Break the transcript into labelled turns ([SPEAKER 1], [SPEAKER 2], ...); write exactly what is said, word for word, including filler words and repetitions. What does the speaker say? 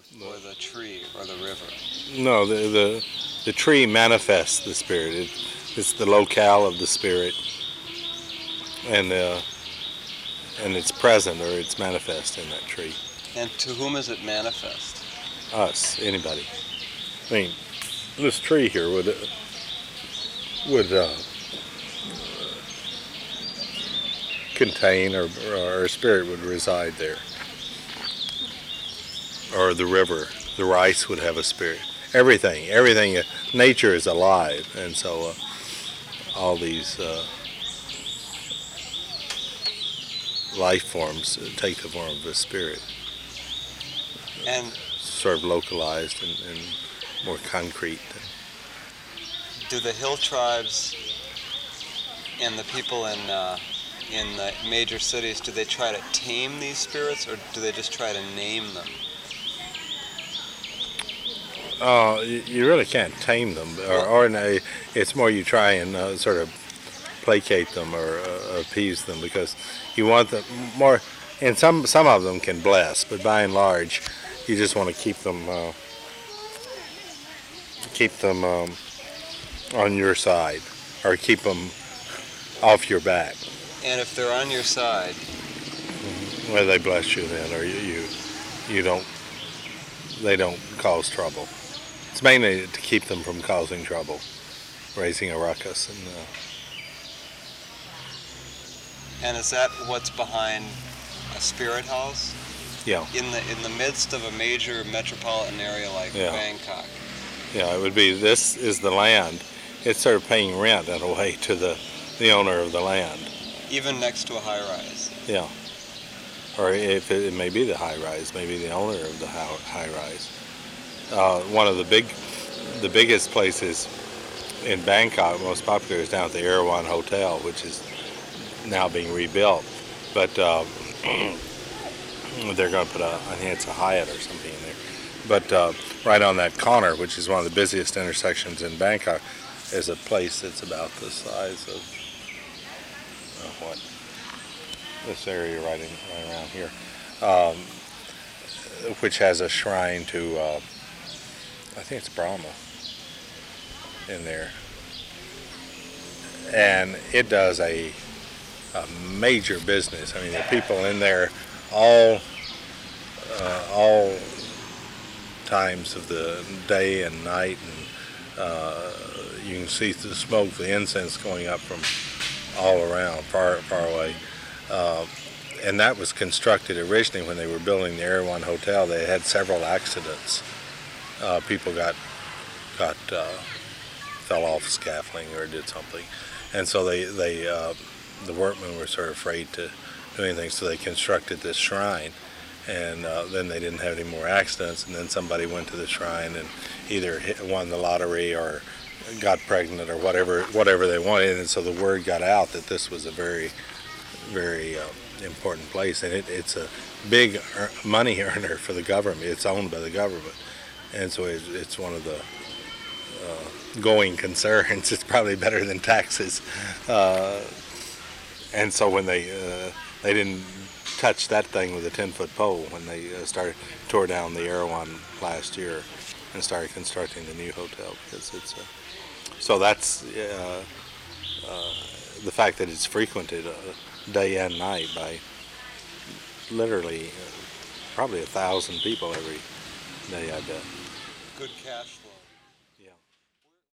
[SPEAKER 1] or the tree or the river?
[SPEAKER 2] No, the the, the tree manifests the spirit. It, it's the locale of the spirit, and uh, and it's present or it's manifest in that tree.
[SPEAKER 1] And to whom is it manifest?
[SPEAKER 2] Us, anybody. I mean, this tree here would uh, would uh, contain, or, or a spirit would reside there. Or the river, the rice would have a spirit. Everything, everything, uh, nature is alive, and so uh, all these uh, life forms take the form of a spirit.
[SPEAKER 1] And
[SPEAKER 2] sort of localized and, and more concrete.
[SPEAKER 1] Do the hill tribes and the people in uh, in the major cities, do they try to tame these spirits, or do they just try to name them?
[SPEAKER 2] Uh, you, you really can't tame them, or, or no, it's more you try and uh, sort of placate them or uh, appease them, because you want them more. And some some of them can bless, but by and large, you just want to keep them uh, keep them um, on your side, or keep them off your back.
[SPEAKER 1] And if they're on your side,
[SPEAKER 2] well, they bless you then, or you you, you don't. They don't cause trouble. It's mainly to keep them from causing trouble, raising a ruckus. And uh,
[SPEAKER 1] and is that what's behind a spirit house?
[SPEAKER 2] Yeah.
[SPEAKER 1] In the in the midst of a major metropolitan area like
[SPEAKER 2] Yeah.
[SPEAKER 1] Bangkok.
[SPEAKER 2] Yeah, it would be. This is the land. It's sort of paying rent in a way to the the owner of the land.
[SPEAKER 1] Even next to a high rise.
[SPEAKER 2] Yeah. Or if it, it may be the high rise, maybe the owner of the high rise. Uh, one of the big, the biggest places in Bangkok, most popular, is down at the Erewhon Hotel, which is now being rebuilt. But uh, they're going to put a, I think it's a Hyatt or something in there. But uh, right on that corner, which is one of the busiest intersections in Bangkok, is a place that's about the size of uh, what? This area right, in, right around here, um, which has a shrine to, uh, I think it's Brahma in there. And it does a, a major business. I mean, there are people in there all, uh, all times of the day and night, and uh, you can see the smoke, the incense going up from all around, far, far away. Uh, and that was constructed originally when they were building the Erewhon Hotel. They had several accidents. Uh, people got got uh, fell off scaffolding or did something, and so they they uh, the workmen were sort of afraid to do anything. So they constructed this shrine, and uh, then they didn't have any more accidents. And then somebody went to the shrine and either hit, won the lottery or got pregnant or whatever whatever they wanted. And so the word got out that this was a very very uh, important place, and it, it's a big er- money earner for the government. It's owned by the government, and so it's, it's one of the uh, going concerns. It's probably better than taxes, uh, and so when they uh, they didn't touch that thing with a ten-foot pole when they uh, started tore down the Erewhon last year and started constructing the new hotel, because it's a, so that's uh, uh, the fact that it's frequented Uh, day and night by literally uh, probably a thousand people every day, I bet.
[SPEAKER 1] Good cash flow.
[SPEAKER 2] Yeah.